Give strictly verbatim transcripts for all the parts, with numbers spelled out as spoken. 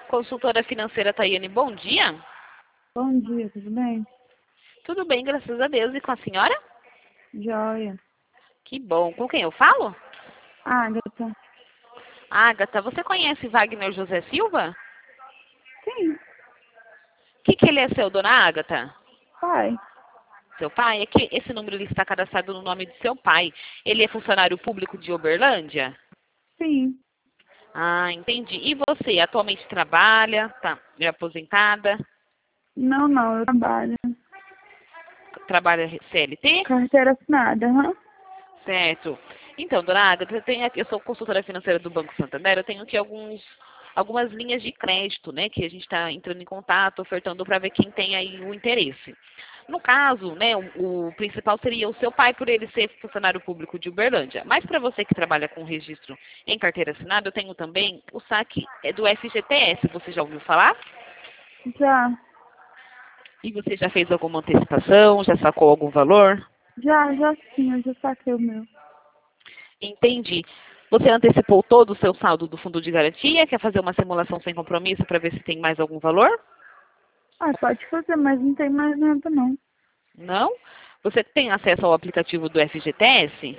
Consultora financeira Tayane, bom dia. Bom dia, tudo bem? Tudo bem, graças a Deus. E com a senhora? Joia. Que bom. Com quem eu falo? Agatha. Agatha, você conhece Wagner José Silva? Sim, O que, que ele é seu, dona Agatha? pai. Seu pai? É que esse número ele está cadastrado no nome de seu pai. Ele é funcionário público de Uberlândia? Sim. Ah, entendi. E você, atualmente trabalha? Tá é aposentada? Não, não, eu trabalho. Trabalha C L T? Carteira assinada, aham. Certo. Então, dona Agatha, eu, tenho aqui, eu sou consultora financeira do Banco Santander, eu tenho aqui alguns, algumas linhas de crédito, né, que a gente está entrando em contato, ofertando para ver quem tem aí o interesse. No caso, né, o, o principal seria o seu pai, por ele ser funcionário público de Uberlândia. Mas para você que trabalha com registro em carteira assinada, eu tenho também o saque é do F G T S, você já ouviu falar? Já. E você já fez alguma antecipação, já sacou algum valor? Já, já sim, eu já saquei o meu. Entendi. Você antecipou todo o seu saldo do fundo de garantia? Quer fazer uma simulação sem compromisso para ver se tem mais algum valor? Ah, pode fazer, mas não tem mais nada não. Não? Você tem acesso ao aplicativo do F G T S?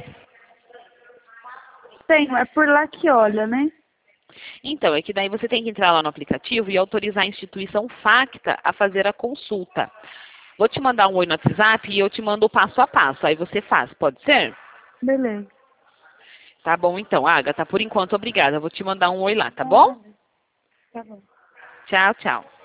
Tenho, é por lá que olha, né? Então, é que daí você tem que entrar lá no aplicativo e autorizar a instituição Facta a fazer a consulta. Vou te mandar um oi no WhatsApp e eu te mando o passo a passo. Aí você faz, pode ser? Beleza. Tá bom então, Agatha. Por enquanto, obrigada. Vou te mandar um oi lá, tá bom? Tá bom. Tchau, tchau.